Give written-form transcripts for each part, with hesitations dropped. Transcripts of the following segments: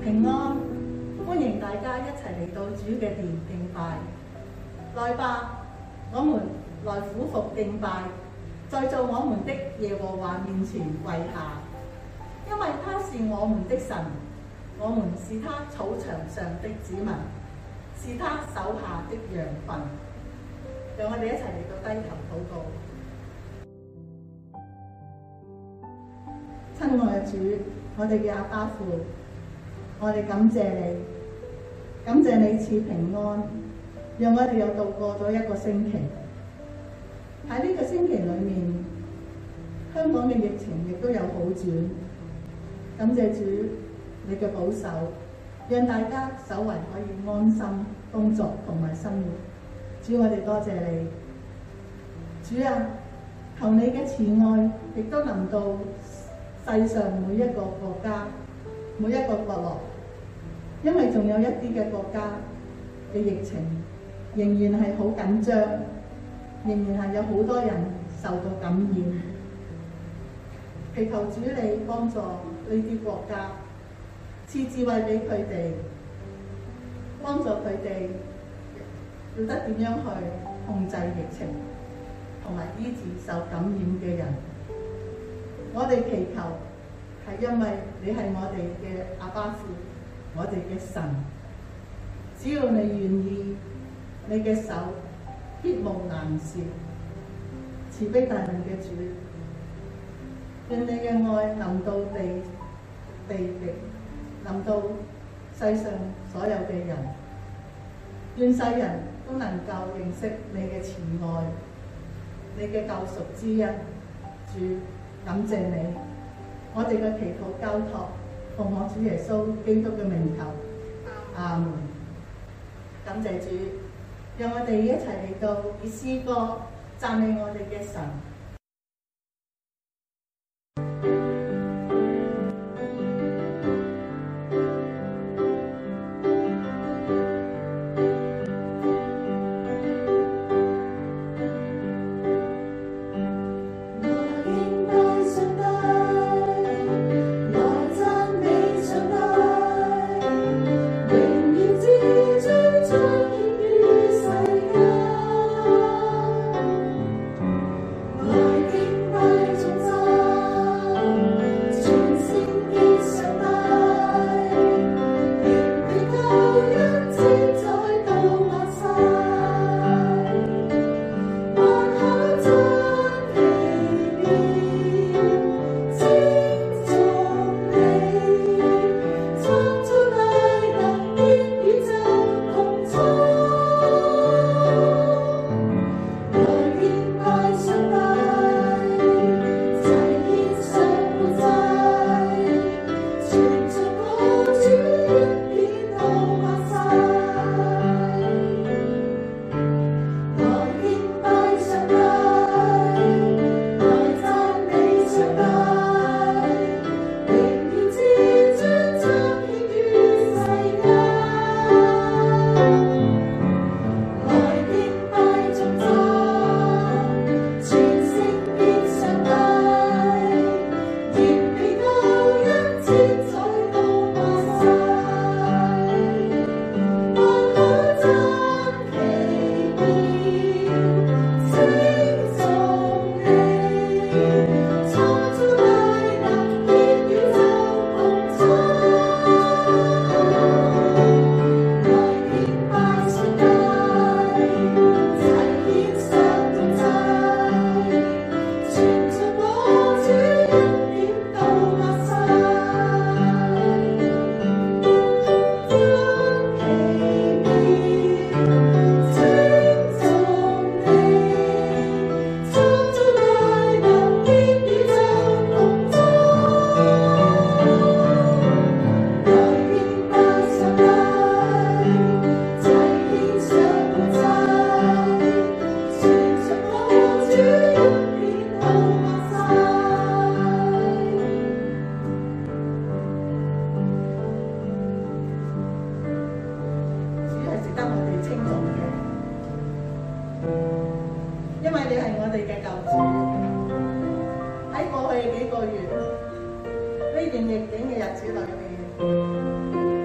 平安，歡迎大家一齊嚟到主嘅殿敬拜。來吧，我們來俯伏敬拜，在做我們的耶和華面前跪下，因為他是我們的神，我們是他草場上的子民，是他手下的羊群。讓我哋一齊嚟到低頭禱告。親愛嘅主，我哋嘅阿爸父，我哋感謝你，感謝你賜平安，讓我哋又度過咗一個星期。喺呢個星期裏面，香港嘅疫情亦都有好轉。感謝主你嘅保守，讓大家稍為可以安心工作同埋生活。主，我哋多謝你。主啊，求你嘅慈愛亦都臨到世上每一個國家、每一個角落，因為仲有一啲嘅國家嘅疫情仍然係好緊張，仍然係有好多人受到感染。祈求主你幫助呢啲國家，賜智慧俾佢哋，幫助佢哋曉得點樣去控制疫情，同埋醫治受感染嘅人。我哋祈求係因為你係我哋嘅阿爸父，我哋嘅神。只要你願意，你嘅手必無難事。慈悲大能嘅主，願你嘅愛臨到地極，臨到世上所有嘅人，願世人都能夠認識你嘅慈愛，你嘅救贖之恩。主，感謝你，我哋嘅祈禱交託，奉我主耶穌基督嘅名求，阿門。感謝主，讓我哋一齊嚟到以詩歌讚美我哋嘅神。呢段逆境嘅日子裏面，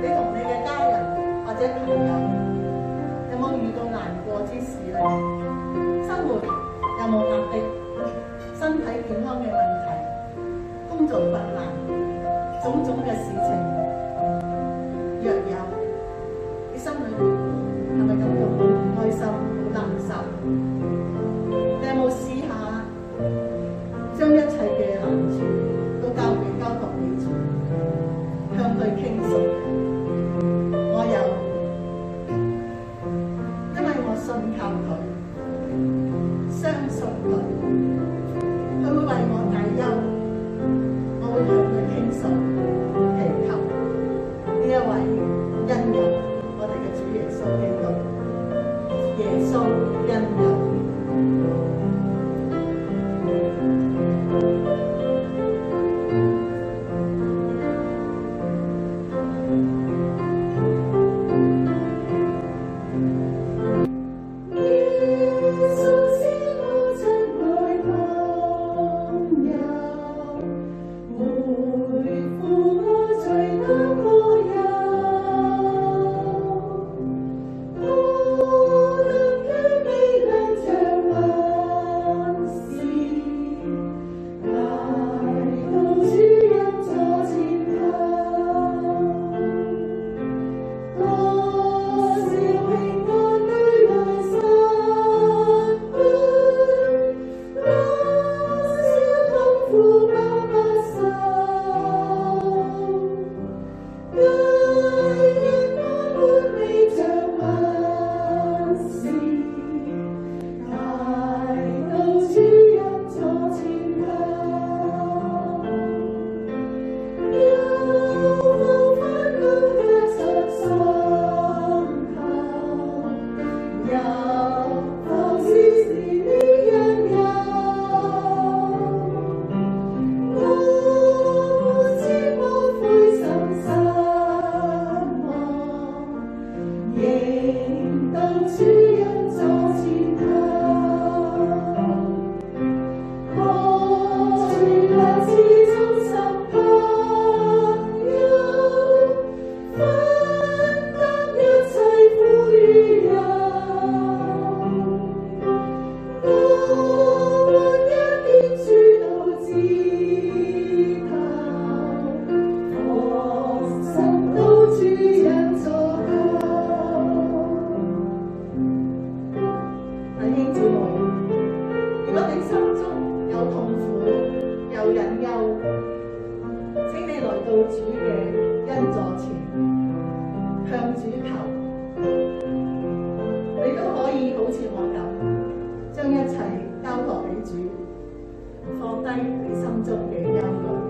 向主求，你都可以好似我咁，將一切交託俾主，放低你心中嘅憂慮。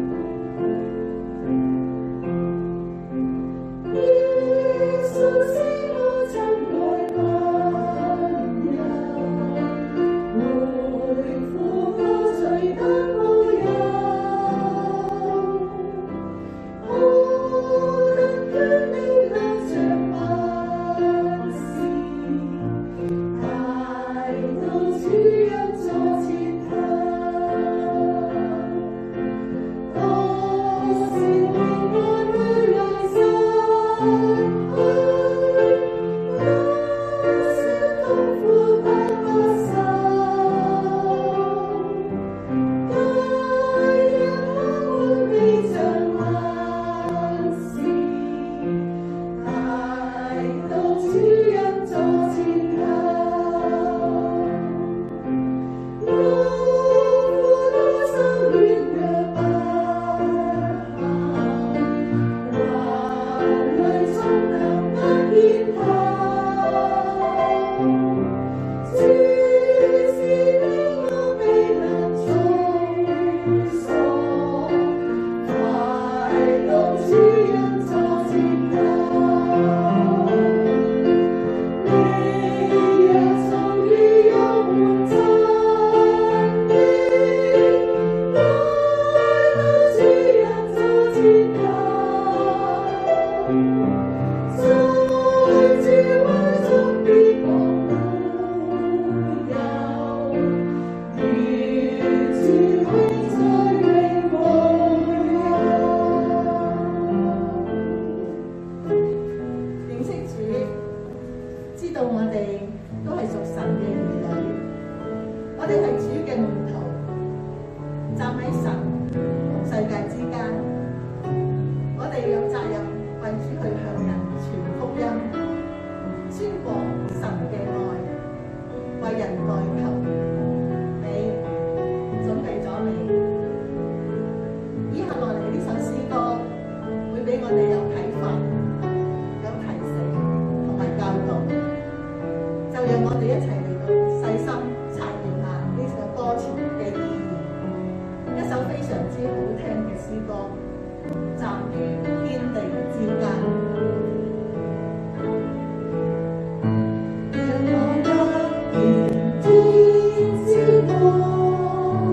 耶穌是我親愛朋友，每苦我隨得無憂，我能勸你向着萬事，大到主人座前頭，多少平安會來襲。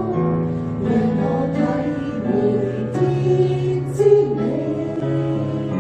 讓我體會天之美。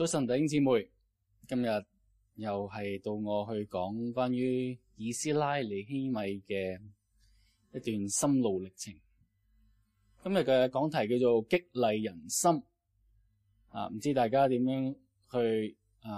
早晨弟兄姊妹，今日又係到我去講關於以斯拉尼希米嘅一段心路歷程。今日嘅講題叫做激勵人心。唔知大家點樣去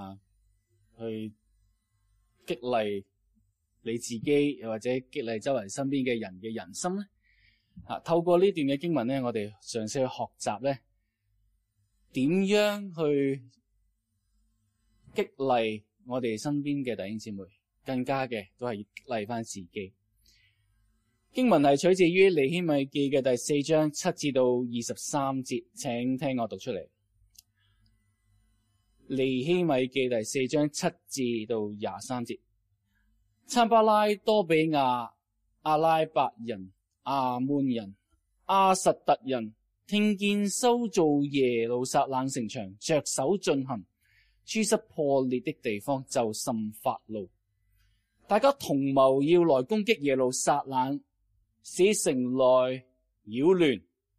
激勵你自己，又或者激勵周圍身邊嘅人嘅人心呢？透過呢段嘅經文呢，我哋嘗試去學習呢，點樣去激勵我哋身邊嘅弟兄姊妹，更加嘅都係激勵翻自己。經文係取自於尼希米記嘅第4章7至到23節，請聽我讀出嚟。尼希米記第4章7至到23節，參巴拉、多比亞、阿拉伯人、亞捫人、亞實突人聽見修造耶路撒冷城牆着手進行，諸室破裂的地方，就甚發怒，大家同謀要來攻擊耶路撒冷，使城內擾亂。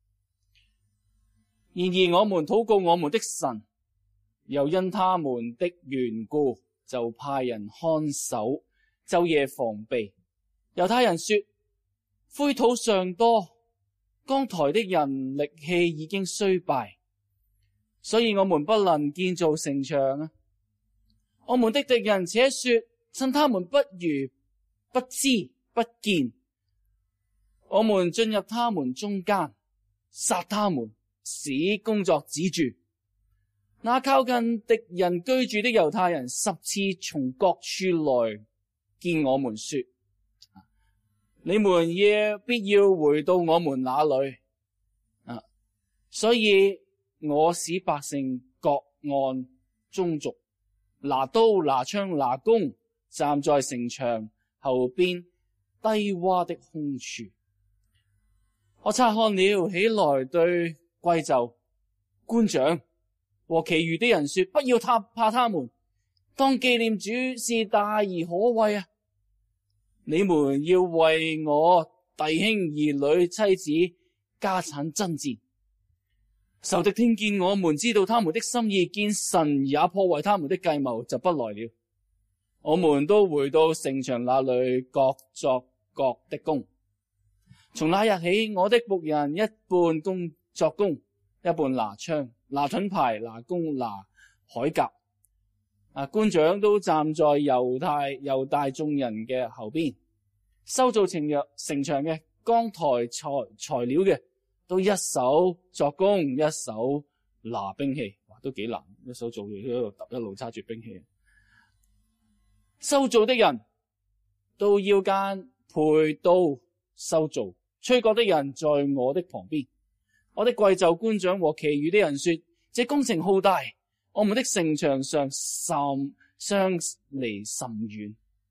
然而我們禱告我們的神，又因他們的緣故，就派人看守，晝夜防備。猶太人說，灰土尚多，扛抬的人力氣已經衰敗，所以我們不能建造城牆啊。我們的敵人且說，趁他們不如不知不見，我們進入他們中間，殺他們，使工作止住。那靠近敵人居住的猶太人10次從各處來見我們說，你們必要回到我們那裏。所以我使百姓各按宗族，拿刀拿槍拿弓，站在城牆後邊低窪的空處。我察看了，起來對貴冑、官長和其餘的人說，不要怕他們，當紀念主是大而可畏啊！你們要為我弟兄兒女妻子家產爭戰。仇敵聽見我們知道他們的心意，見神也破壞他們的計謀，就不來了。我們都回到城牆那裏，各作各的工。從那日起，我的僕人一半作工，一半拿槍、拿盾牌、拿弓、拿鎧甲。官長都站在猶大眾人嘅後邊，修造城牆嘅、扛抬材料嘅，都一手作工，一手拿兵器。哇，都幾難，一手做嘢，一路揼，一路揸住兵器。修造的人都腰間配刀修造，吹角的人在我的旁邊。我的貴冑、官長和其餘的人說，這工程浩大，我們的城牆上相離甚遠。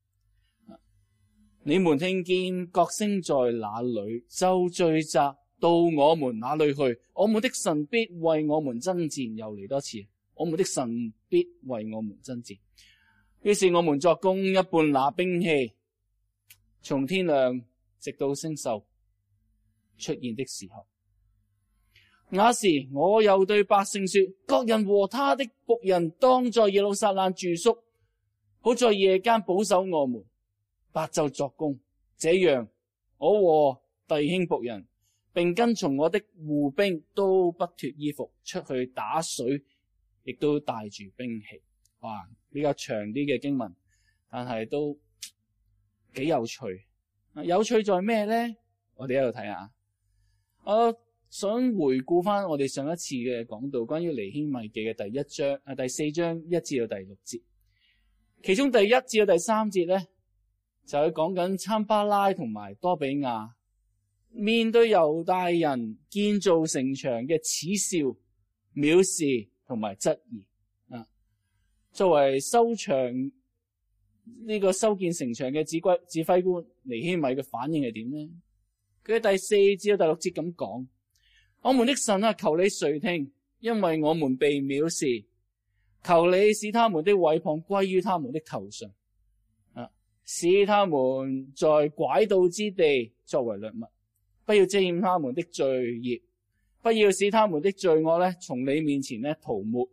你們聽見角聲在哪裏，就聚集到我們那裏去。我們的神必為我們爭戰。又嚟多次，我們的神必為我們爭戰。於是我們作工，一半拿兵器，從天亮直到星宿出現的時候。那時我又對百姓說，各人和他的僕人當在耶路撒冷住宿，好在夜間保守我們，白晝作工。這樣我和弟兄僕人並跟從我的護兵都不脫衣服，出去打水，亦都帶住兵器。哇，比較長啲嘅經文，但係都幾有趣。有趣在咩呢？我哋喺度睇下。我想回顧翻我哋上一次嘅講道，關於尼希米記嘅第4章1至到第6節，其中第1至到第3節咧，就係講緊參巴拉同埋多比亞面對猶大人建造城牆嘅恥笑、藐視同埋質疑。作為修建城牆嘅指揮官，尼希米嘅反應係點呢？佢喺第4至到第6節咁講，我們的神啊，求你垂聽，因為我們被藐視，求你使他們的毀謗歸於他們的頭上，使他們在拐道之地作為掠物，不要遮掩他們的罪孽，不要使他們的罪惡從你面前塗抹，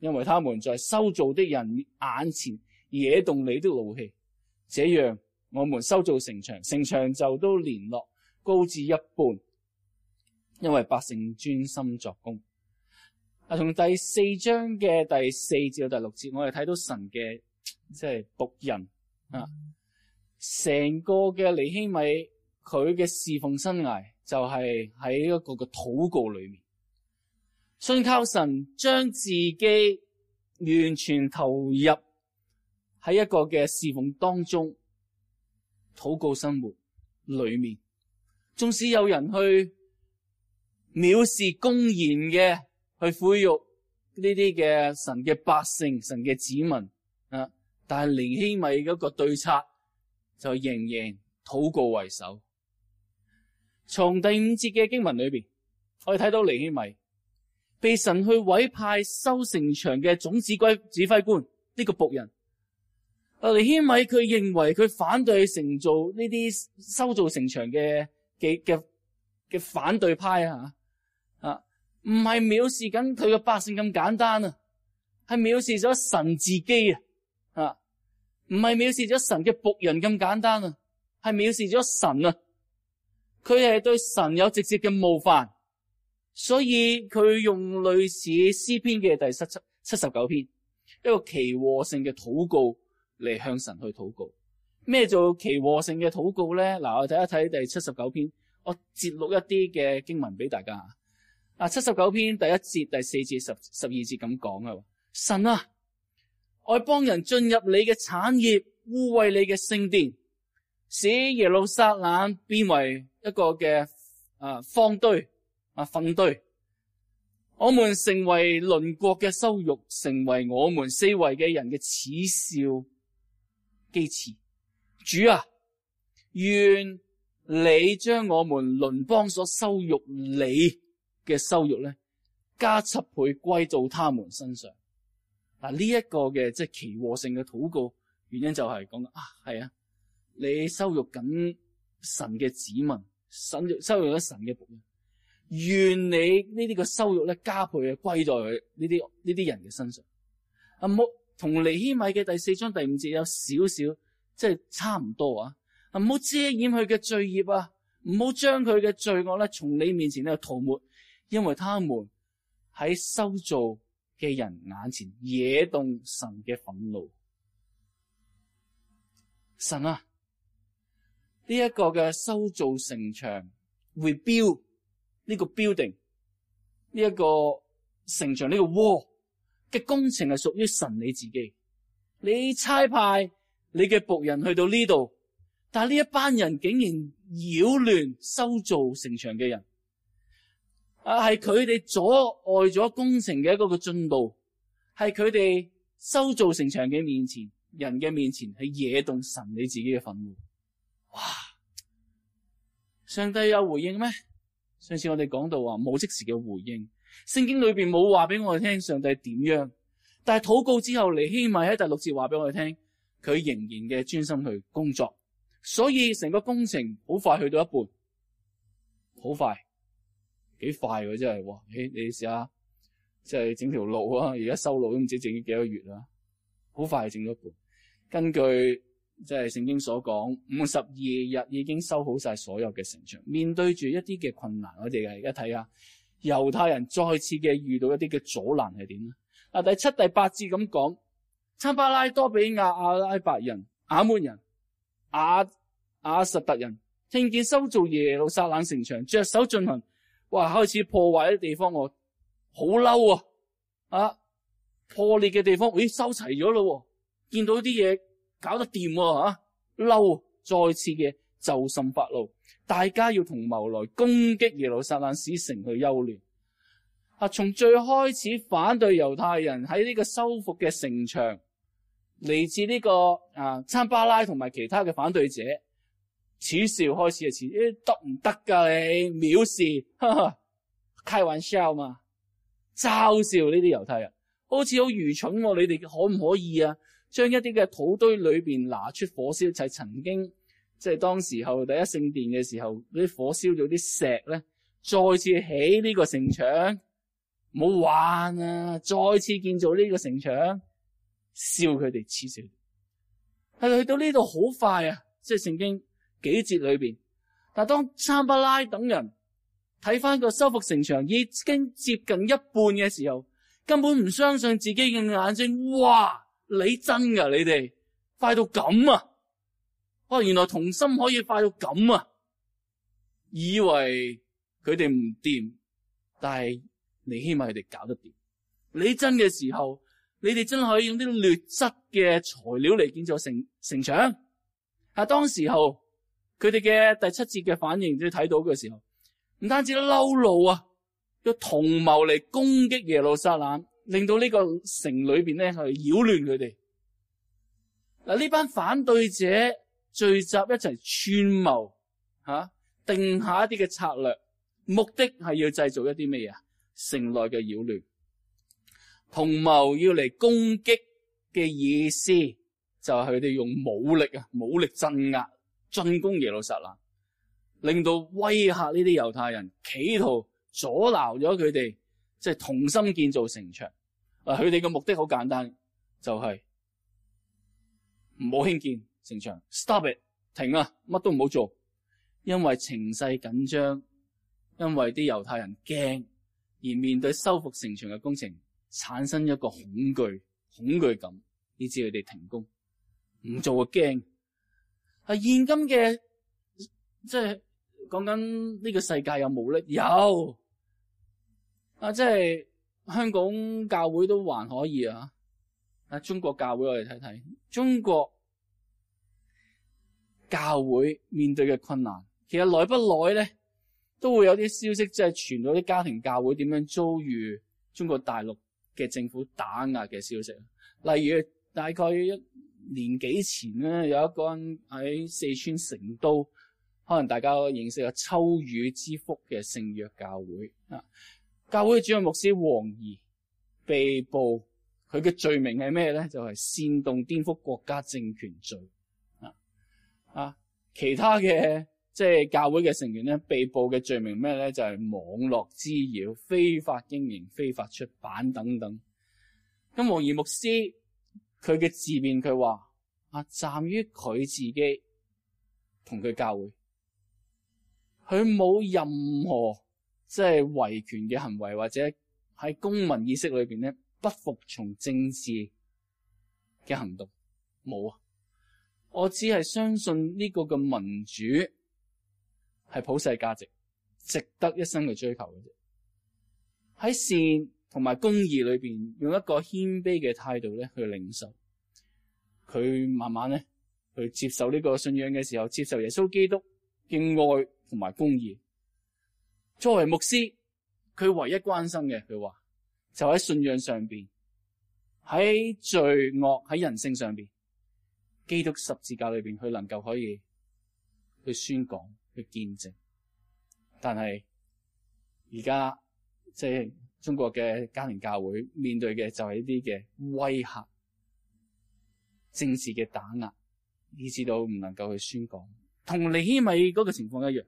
因為他們在修造的人眼前惹動你的怒氣。這樣我們修造城牆，城牆就都連絡高至一半，因為百姓專心作工。從第4章嘅第4至到第6節，我哋睇到神嘅即係僕人啊，成個嘅尼希米佢嘅侍奉生涯就係喺一個嘅禱告裏面，信靠神，將自己完全投入喺一個嘅侍奉當中，禱告生活裏面，縱使有人去藐視公然嘅去侮辱呢啲嘅神嘅百姓、神嘅子民啊，但係尼希米嗰個對策就仍然禱告為首。從第5節嘅經文裏邊，我哋睇到尼希米被神去委派修城牆嘅總指揮官呢個僕人。尼希米佢認為佢反對成造呢啲修造城牆嘅反對派啊，唔係藐視緊佢嘅百姓咁簡單啊，係藐視咗神自己啊，唔係藐視咗神嘅僕人咁簡單啊，係藐視咗神啊。佢係對神有直接嘅冒犯，所以佢用類似詩篇嘅第79篇一個奇禍性嘅禱告嚟向神去禱告。咩做奇禍性嘅禱告咧？嗱，我睇一睇第79篇，我節錄一啲嘅經文俾大家。79篇第1節、第4節、12節咁講啊，神啊，外邦人進入你嘅產業，污穢你嘅聖殿，使耶路撒冷變為一個嘅荒堆糞堆。我們成為鄰國嘅羞辱，成為我們四圍嘅人嘅恥笑譏刺。主啊，願你將我們鄰邦所羞辱你嘅羞辱咧，加7倍歸到他們身上。嗱，呢一個嘅即係奇禍性嘅禱告，原因就係講係啊，你羞辱緊神嘅子民，羞辱咗神嘅僕人，願你呢啲嘅羞辱咧加倍嘅歸在呢啲人嘅身上。唔好同尼希米嘅第4章第5節有少少即係差唔多啊！唔好遮掩佢嘅罪孽啊，唔好將佢嘅罪惡咧從你面前咧塗抹，因為他們喺修造嘅人眼前惹動神嘅憤怒。神啊，呢一個嘅修造城牆 rebuild 呢個 building 呢一個城牆呢個 wall 嘅工程係屬於神你自己，你差派你嘅僕人去到呢度，但係呢一班人竟然擾亂修造城牆嘅人，係佢哋阻礙咗工程嘅一個嘅進度，係佢哋修造城牆嘅面前人嘅面前係惹動神你自己嘅憤怒。哇！上帝有回應咩？上次我哋講到話冇即時嘅回應，聖經裏邊冇話俾我哋聽上帝點樣，但係禱告之後，尼希米喺第6節話俾我哋聽，佢仍然嘅專心去工作，所以成個工程好快去到一半，好快，幾快喎真係！哇，你試下即係整條路啊，而家修路都唔知整咗幾多月啦，好快整咗一半。根據即係聖經所講，52日已經修好晒所有嘅城牆。面對住一啲嘅困難，我哋而家睇下猶太人再次嘅遇到一啲嘅阻攔係點咧？第7、第8節咁講，參巴拉、多比亞、阿拉伯人、亞捫人、亞實突人聽見修造耶路撒冷城牆，着手進行，哇！開始破壞啲地方，我好嬲啊！破裂嘅地方，咦，收齊咗咯，見到啲嘢搞得掂喎，嬲，再次嘅就甚發怒，大家要同謀來攻擊耶路撒冷，使城去休亂。從最開始反對猶太人喺呢個修復嘅城牆，嚟自呢個參巴拉同埋其他嘅反對者恥笑開始嘅恥，得唔得噶你藐視，哈哈，開玩笑嘛，嘲笑呢啲猶太人，好似好愚蠢喎，你哋可唔可以將一啲嘅土堆裏邊拿出火燒，就係曾經即係當時候第一聖殿嘅時候，啲火燒咗啲石咧，再次起呢個城牆。 唔好玩啊！再次建造呢個城牆，笑佢哋，恥笑。係去到呢度好快啊！即係聖經幾節裏邊，但係當參巴拉等人睇翻個修復城牆已經接近一半嘅時候，根本唔相信自己嘅眼睛。哇！你真噶？你哋快到咁啊！哇！原來同心可以快到咁啊！以為佢哋唔掂，但係尼希米佢哋搞得掂。你真嘅時候，你哋真係可以用啲劣質嘅材料嚟建造城牆。當時候佢哋嘅第7節嘅反應，你睇到嘅時候，唔單止嬲怒啊，要同謀嚟攻擊耶路撒冷，令到呢個城裏邊咧係擾亂佢哋。嗱，呢班反對者聚集一齊串謀定下一啲嘅策略，目的係要製造一啲咩啊？城內嘅擾亂。同謀要嚟攻擊嘅意思就係佢哋用武力鎮壓進攻耶路撒冷，令到威嚇呢啲猶太人，企圖阻撓咗佢哋即係同心建造城牆。佢哋嘅目的好簡單，就係唔好興建城牆 ，stop it， 停啊，乜都唔好做，因為情勢緊張，因為啲猶太人驚，而面對修復城牆嘅工程產生一個恐懼感，以致佢哋停工，唔做就驚。係現今嘅即係講緊呢個世界有冇咧？有即係香港教會都還可以啊。中國教會我哋睇睇，中國教會面對嘅困難，其實耐不耐咧都會有啲消息，即係傳到啲家庭教會點樣遭遇中國大陸嘅政府打壓嘅消息。例如大概1年幾前咧，有一間喺四川成都，可能大家認識啊秋雨之福嘅聖約教會啊。教會主任牧師黃怡被捕，佢嘅罪名係咩咧？就係煽動顛覆國家政權罪其他嘅即係教會嘅成員咧，被捕嘅罪名咩咧？就係網絡滋擾、非法經營、非法出版等等。咁黃怡牧師佢嘅自辯，佢話鑒於佢自己同佢教會，佢冇任何即係維權嘅行為，或者喺公民意識裏邊咧不服從政治嘅行動，冇啊！我只係相信呢個嘅民主係普世價值，值得一生去追求嘅啫。喺善同埋公義裏邊，用一個謙卑嘅態度咧去領受。佢慢慢咧去接受呢個信仰嘅時候，接受耶穌基督嘅愛同埋公義。作為牧師，佢唯一關心嘅，佢話就喺信仰上邊，喺罪惡喺人性上邊，基督十字架裏邊，佢能夠可以去宣講去見證。但係而家即係中國嘅家庭教會面對嘅就係呢啲嘅威嚇、政治嘅打壓，以致到唔能夠去宣講。同尼希米嗰個情況一樣，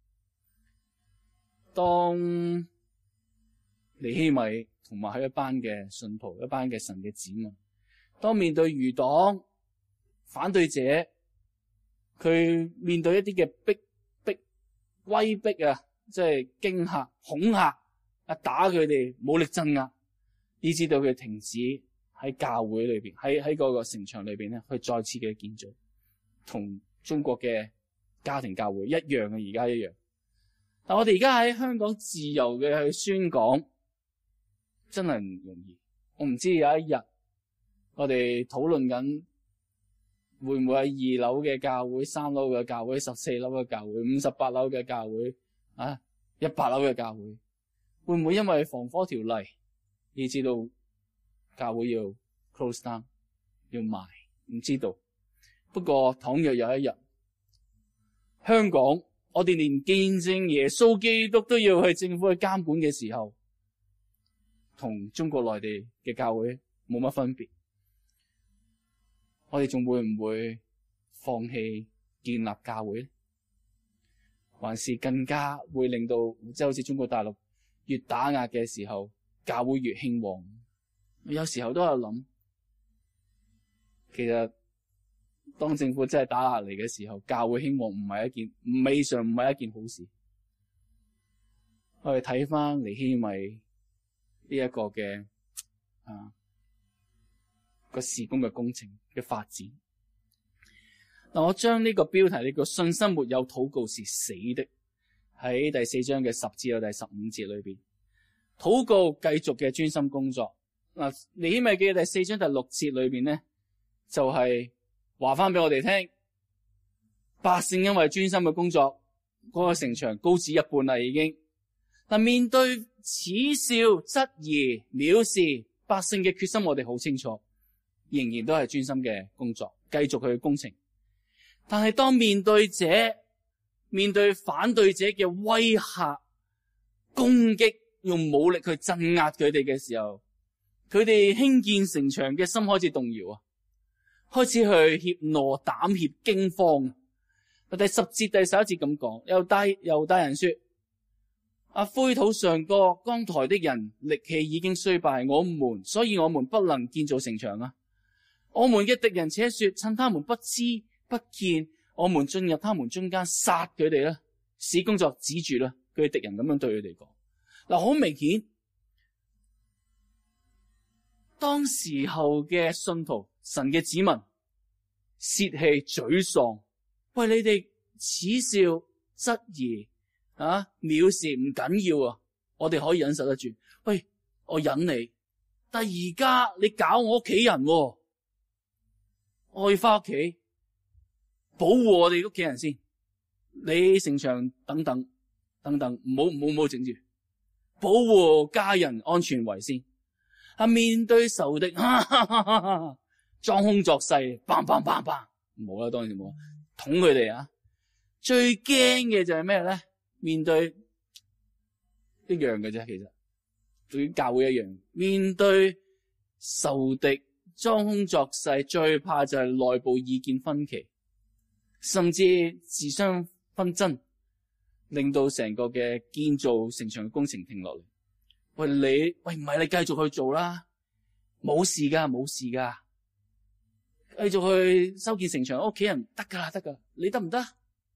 當尼希米同埋佢一班嘅信徒、一班嘅神嘅子民，當面對餘黨反對者，佢面對一啲嘅威逼啊，即係驚嚇、恐嚇打佢哋，武力鎮壓，以致到佢停止喺教會裏邊，喺嗰個城牆裏邊咧，去再次嘅建造，同中國嘅家庭教會一樣嘅，而家一樣。但我哋而家喺香港自由嘅去宣講，真係唔容易。我唔知有一日我哋討論緊，會唔會喺2樓嘅教會、3樓嘅教會、14樓嘅教會、58樓嘅教會100樓嘅教會，會唔會因為防火條例以致到教會要 close down 要賣？唔知道。不過倘若有一日香港我哋連見證耶穌基督都要去政府去監管嘅時候，同中國內地嘅教會冇乜分別，我哋仲會唔會放棄建立教會呢？還是更加會令到即係好似中國大陸越打壓嘅時候， 教會越興旺。有時候都有諗，其實當政府真係打壓嚟嘅時候，教會興旺未嘗唔係一件好事。我哋睇翻尼希米呢一個嘅個事工嘅工程嘅發展。嗱，我將呢個標題，呢個信心沒有禱告是死的，喺第4章嘅10至到第15節裏邊，禱告繼續嘅專心工作。嗱，尼希米記第4章第6節裏邊咧，就係話翻俾我哋聽，百姓因為專心嘅工作，嗰個城牆高至一半啦已經。但面對恥笑、質疑、藐視，百姓嘅決心我哋好清楚，仍然都係專心嘅工作，繼續佢嘅工程。但係當面對反對者嘅威嚇、攻擊，用武力去鎮壓佢哋嘅時候，佢哋興建城牆嘅心開始動搖啊，開始去怯懦、膽怯、驚慌。第10節、第11節咁講，猶大人說：灰土上過江台的人力氣已經衰敗，所以我們不能建造城牆啊。我們嘅敵人且說：趁他們不知不見，我們進入他們中間殺佢哋啦，使工作止住啦。佢哋敵人咁樣對佢哋講。嗱，好明顯，當時候嘅信徒、神嘅子民泄氣、沮喪，喂，你哋恥笑、質疑、藐視唔緊要啊，我哋可以忍受得住。喂，我忍你，但而家你搞我屋企人，我要翻屋企保護我哋屋企人先。你城牆等等，唔好整住，保護家人安全為先。面對仇敵，裝腔作勢，砰，冇啦，當然冇，捅佢哋啊！最驚嘅就係咩咧？面對一樣嘅啫，其實對於教會一樣，面對仇敵裝腔作勢，最怕就係內部意見分歧，甚至自相紛爭，令到成個嘅建造城牆嘅工程停落嚟。喂，唔係你繼續去做啦，冇事噶，繼續去修建城牆，屋企人得噶，你得唔得？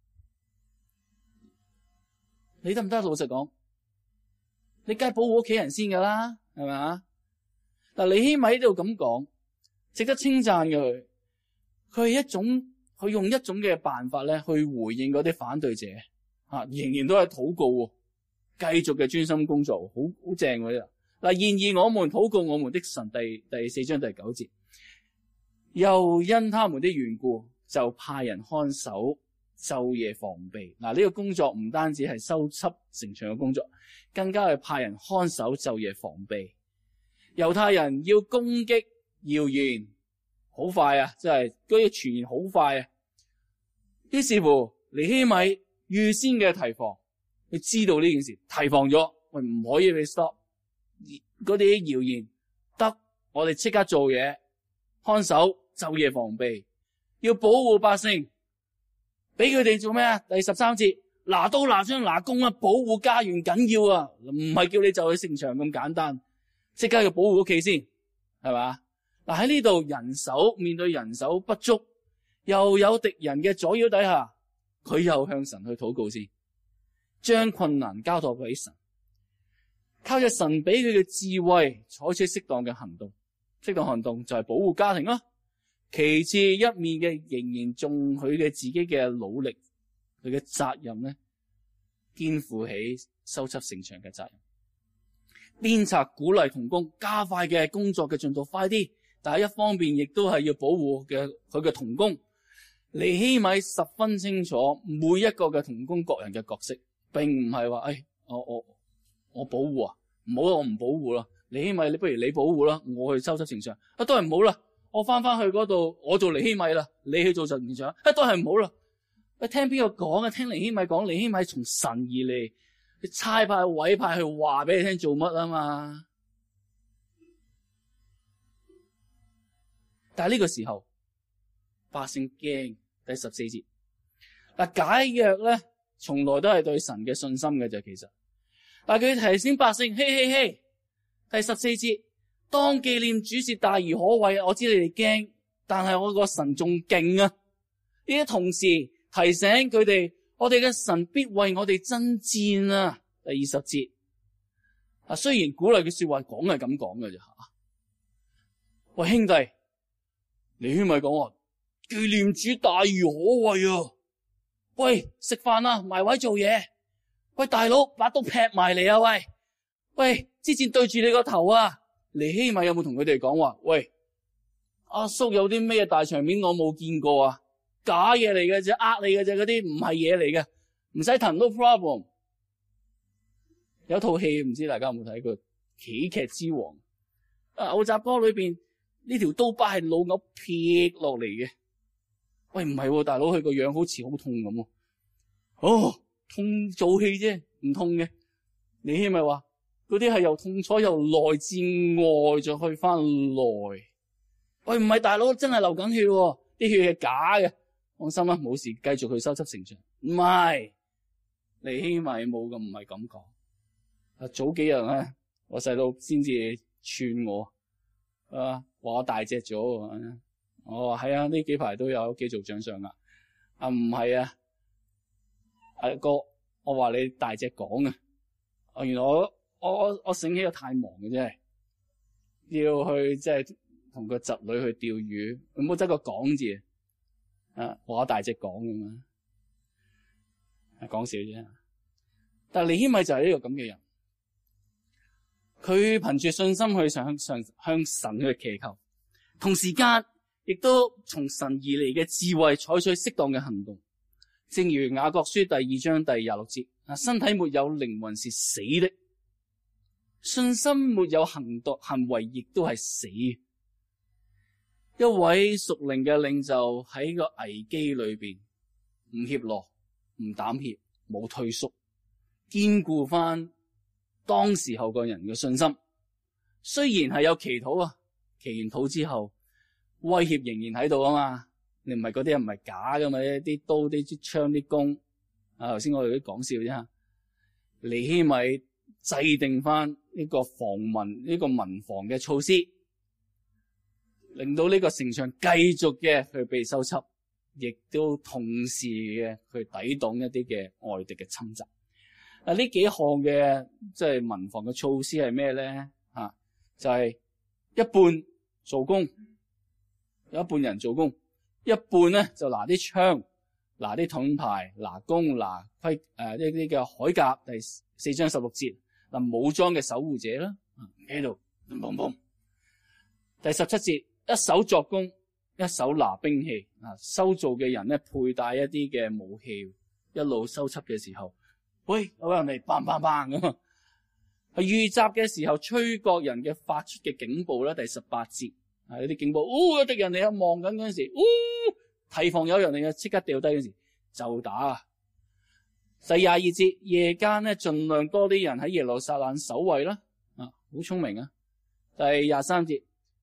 你得唔得？老實講，你梗係保護屋企人先噶啦，係咪啊？嗱，尼希米喺度咁講，值得稱讚嘅佢用一種嘅辦法咧，去回應嗰啲反對者，仍然都係禱告，繼續嘅專心工作，好正嗰啲啦。嗱，然而我們禱告我們的神，第4章第9節，又因他們的緣故，就派人看守，晝夜防備。嗱，呢個工作唔單止係修葺城牆嘅工作，更加係派人看守，晝夜防備。猶太人要攻擊謠言，好快啊，真係嗰啲傳言好快啊。於是乎，尼希米預先嘅提防，佢知道呢件事，提防咗，喂，唔可以俾 stop 嗰啲謠言，得我哋即刻做嘢，看守，晝夜防備，要保護百姓，俾佢哋做咩啊？第13節，拿刀拿槍拿弓啊，保護家園緊要啊，唔係叫你就去城牆咁簡單，即刻要保護屋企先，係嘛？嗱，喺呢度面對人手不足，又有敵人嘅阻擾底下，佢又向神去禱告先，將困難交託俾神，靠着神俾佢嘅智慧，採取適當嘅行動。適當行動就係保護家庭啦。其次，一面嘅仍然重佢嘅自己嘅努力，佢嘅責任咧，肩負起修葺城牆嘅責任。鞭策鼓勵同工，加快嘅工作嘅進度快啲，但係一方面亦都係要保護佢嘅同工。尼希米十分清楚每一個嘅同工各人嘅角色，並唔係話我保護啊，唔好，我唔保護啦。尼希米，你不如你保護啦，我去修葺城牆，都係唔好啦。我翻去嗰度，我做尼希米啦，你去做城牆，都係唔好啦。聽邊個講啊？聽尼希米講，尼希米從神而嚟，你差派委派去話俾你聽做乜啊嘛？但係呢個時候，百姓驚。第14節，解約咧，從來都係對神嘅信心嘅啫。其實，但係佢提醒百姓，嘿， 第14節，當紀念主是大而可畏，我知你哋驚，但係我個神仲勁啊！呢啲同時提醒佢哋，我哋嘅神必為我哋爭戰啊！第20節，雖然鼓勵嘅說話講係咁講嘅啫吓，喂兄弟，尼希米講話紀念主大而可畏啊！喂，食飯啦，埋位做嘢。喂，大佬，把刀劈埋嚟啊！喂，之前對住你個頭啊！尼希米有冇同佢哋講話？喂，阿叔有啲咩大場面我冇見過啊？假嘢嚟嘅啫，呃你嘅啫，嗰啲唔係嘢嚟嘅，唔使騰 no problem。有套戲唔知大家有冇睇過《喜劇之王》？牛雜歌裏邊呢條刀疤係老牛劈落嚟嘅。喂，唔係，大佬佢個樣好似好痛咁。哦，痛做戲啫，唔痛嘅。尼希米話嗰啲係由痛楚由內至外再去翻內。喂，唔係大佬真係流緊血，啲血係假嘅。放心啦，冇事，繼續去修葺城牆。唔係，尼希米冇咁，唔係咁講。早幾日咧，我細佬先至串我，話我大隻咗。我話係啊，呢幾排都有幾做掌相噶。唔係啊，哥，我話你大隻講啊。原來我醒起我太忙嘅啫，要去即係同個侄女去釣魚，佢冇得個講字。我大隻講咁嘛，講笑啫。但係尼希米就係呢個咁嘅人，佢憑住信心去向神去祈求，同時間亦都從神而嚟嘅智慧採取適當嘅行動。正如雅各書第2章第26節，身體沒有靈魂是死的，信心沒有行為亦都係死。一位屬靈嘅領袖喺個危機裏邊唔怯懦、唔膽怯、冇退縮，堅固翻當時候個人嘅信心。雖然係有祈禱啊，祈完禱之後威脅仍然喺度啊嘛。你唔係嗰啲人唔係假噶嘛，啲刀、啲槍、啲弓啊。頭先我哋都講笑啫。尼希米制定翻呢個民防嘅措施，令到呢個城牆繼續嘅去被修葺，亦都同時嘅去抵擋一啲嘅外敵嘅侵襲。呢幾項嘅即係民防嘅措施係咩咧？就係一半做工，有一半人做工，一半咧就拿啲槍、拿啲盾牌、拿弓、拿盔呢啲嘅鎧甲。第4章16節，武裝嘅守護者啦，喺度砰砰。第17節，一手作工，一手拿兵器。修造嘅人咧佩戴一啲嘅武器，一路修葺嘅時候，喂，有人嚟砰砰砰咁。係遇襲嘅時候，吹角人嘅發出嘅警報咧。第18節，有啲警報，有敵人嚟啊！望緊嗰陣時，提防有人嚟啊！即刻掉低嗰陣時就打。第22節，夜間咧盡量多啲人喺耶路撒冷守衛啦。好聰明啊！第23節，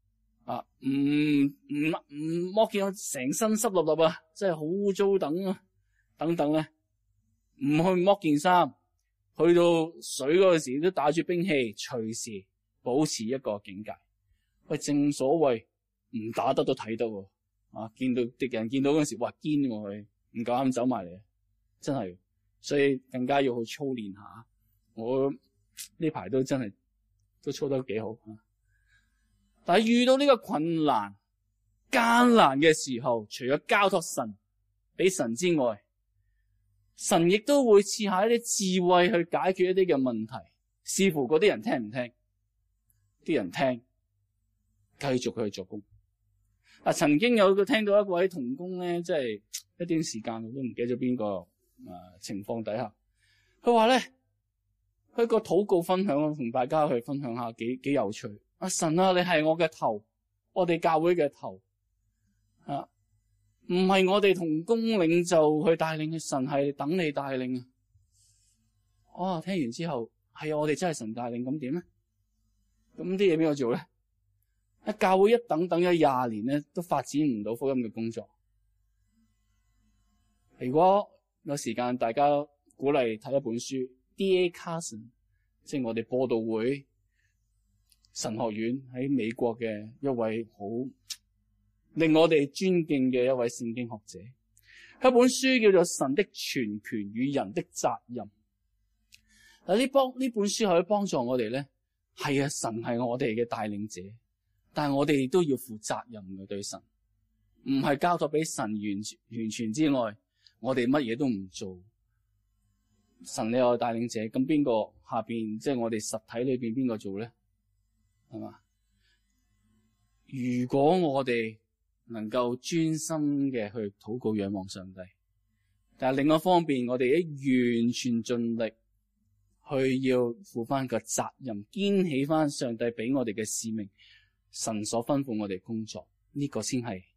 唔剝見我成身濕立立啊，真係好污糟等等咧，唔去剝件衫。去到水嗰陣時都帶住兵器，隨時保持一個警戒。喂，正所謂唔打得都睇得喎。見到敵人見到嗰陣時，哇堅喎佢，唔夠膽走埋嚟，真係。所以更加要去操練下。我呢排都真係都操得幾好。但係遇到呢個困難艱難嘅時候，除咗交託神俾神之外，神亦都會賜下一啲智慧去解決一啲嘅問題，視乎嗰啲人聽唔聽。啲人聽，繼續去做工。曾經有聽到一位同工咧，即係一段時間我都唔記得咗邊個情況底下，佢話咧，佢個禱告分享，同大家去分享下幾有趣。神啊，你係我嘅頭，我哋教會嘅頭。唔係我哋同工領袖去帶領嘅，神係等你帶領啊！聽完之後，係啊，我哋真係神帶領，咁點咧？咁啲嘢邊個做咧？教會一等咗20年咧，都發展唔到福音嘅工作。如果有時間，大家鼓勵睇一本書 D.A. Carson， 即係我哋播道會神學院喺美國嘅一位好令我哋尊敬嘅一位聖經學者，一本書叫做《神的全權與人的責任》。嗱，呢本書可以幫助我哋咧，係啊，神係我哋嘅帶領者，但係我哋都要負責任嘅對神，唔係交託俾神完全之外，我哋乜嘢都唔做。神你係帶領者，咁邊個下邊即係我哋實體裏邊邊個做咧？係嘛？如果我哋能夠專心嘅去禱告仰望上帝，但係另一方面，我哋完全盡力去要負翻個責任，肩起翻上帝俾我哋嘅使命，神所吩咐我哋工作，呢個先係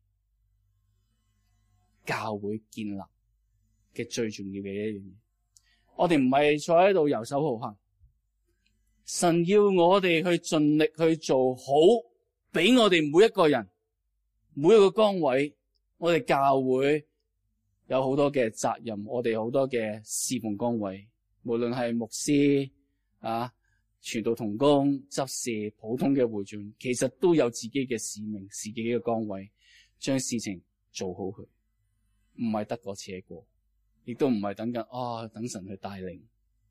教會建立嘅最重要嘅一樣嘢。我哋唔係坐喺度游手好閒，神要我哋去盡力去做好，俾我哋每一個人每一個崗位，我哋教會有好多嘅責任，我哋好多嘅侍奉崗位，無論係牧師啊、傳道同工、執事、普通嘅會眾，其實都有自己嘅使命、自己嘅崗位，將事情做好佢，唔係得過且過，亦都唔係等神去帶領。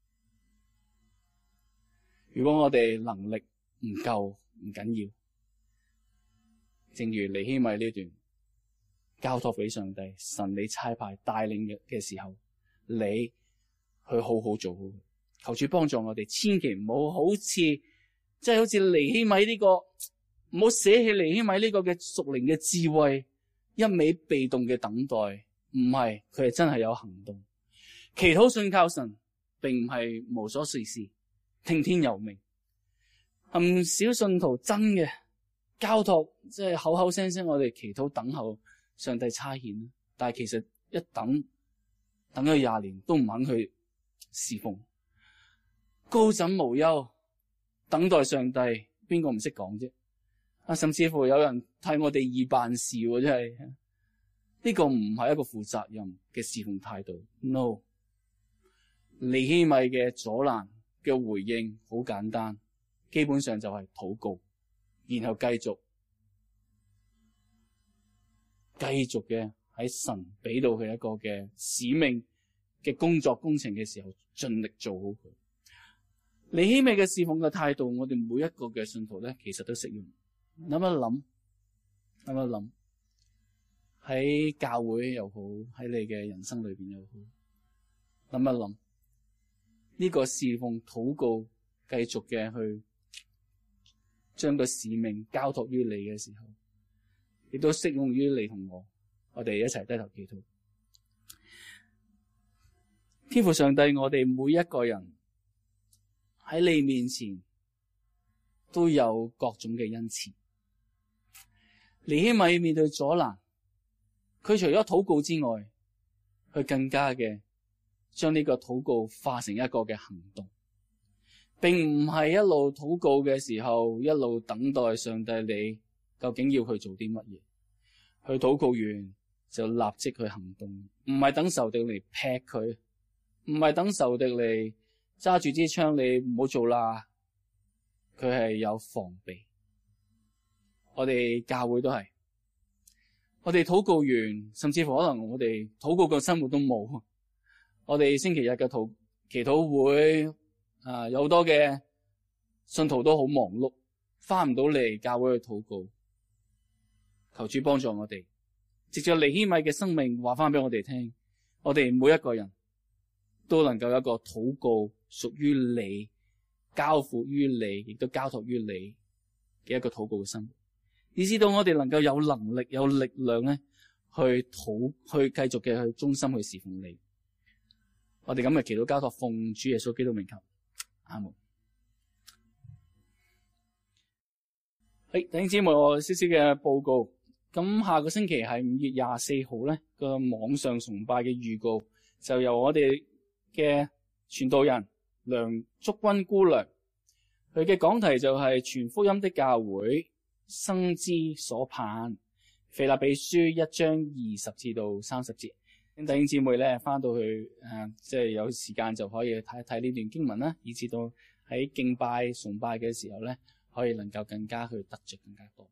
如果我哋能力唔夠，唔緊要，正如尼希米呢段交託俾上帝，神你差派帶領嘅時候，你去好好做好佢。求主幫助我哋，千祈唔好好似尼希米呢個，唔好捨棄尼希米呢個嘅屬靈嘅智慧，一味被動嘅等待。唔係，佢係真係有行動，祈禱信靠神，並唔係無所事事，聽天由命。唔少信徒真嘅交託，即係口口聲聲我哋祈禱等候上帝差遣，但係其實一等咗20年都唔肯去侍奉，高枕無憂等待上帝，邊個唔識講啫？甚至乎有人替我哋易辦事，真係呢個唔係一個負責任嘅侍奉態度。No， 尼希米嘅阻攔嘅回應好簡單，基本上就係禱告，然後繼續嘅喺神俾到佢一個嘅使命嘅工作工程嘅時候，盡力做好佢。尼希米嘅侍奉嘅態度，我哋每一個嘅信徒咧，其實都適用。諗一諗，喺教會又好，喺你嘅人生裏邊又好，諗一諗呢個侍奉禱告，繼續嘅去將個使命交託於你嘅時候，亦都適用於你同我哋一齊低頭祈禱。天父上帝，我哋每一個人喺你面前都有各種嘅恩賜。尼希米面對阻攔，佢除咗禱告之外，佢更加嘅將呢個禱告化成一個嘅行動，並唔係一路禱告嘅時候一路等待上帝你究竟要去做啲乜嘢。佢禱告完就立即去行動，唔係等仇敵嚟劈佢，唔係等仇敵嚟揸住支槍你唔好做啦。佢係有防備。我哋教會都係，我哋禱告完，甚至乎可能我哋禱告嘅生活都冇。我哋星期日嘅祈禱會有好多嘅信徒都好忙碌，翻唔到嚟教會去禱告。求主幫助我哋，藉着尼希米嘅生命話翻俾我哋聽，我哋每一個人都能夠有一個禱告屬於你，交付於你，亦都交託於你嘅一個禱告嘅生活，以至到我哋能夠有能力有力量咧去繼續嘅去忠心去侍奉你。我哋咁嘅祈禱交託奉主耶穌基督名求，阿門。弟兄姊妹，我少少嘅報告。咁下個星期係5月24號咧個網上崇拜嘅預告，就由我哋嘅傳道人梁竹君姑娘，佢嘅講題就係傳福音的教會生之所盼，腓立比書1章20至到30節。弟兄姊妹咧翻到去即係有時間就可以睇一睇呢段經文啦，以至到喺敬拜崇拜嘅時候咧， 可以能夠更加去得着更加多。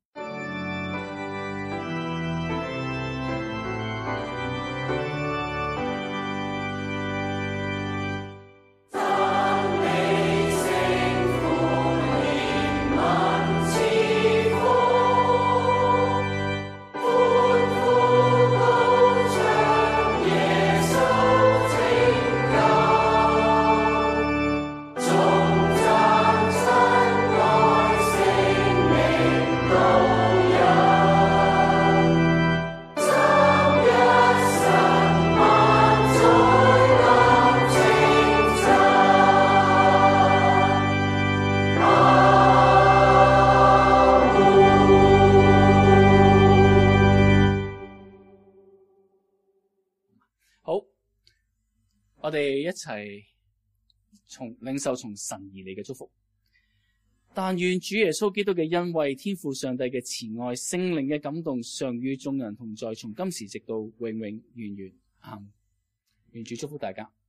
我哋一齊領受從神而嚟嘅祝福。但願主耶穌基督嘅恩惠、天父上帝嘅慈愛、聖靈嘅感動，常與眾人同在，從今時直到永永遠遠。阿們。願主祝福大家。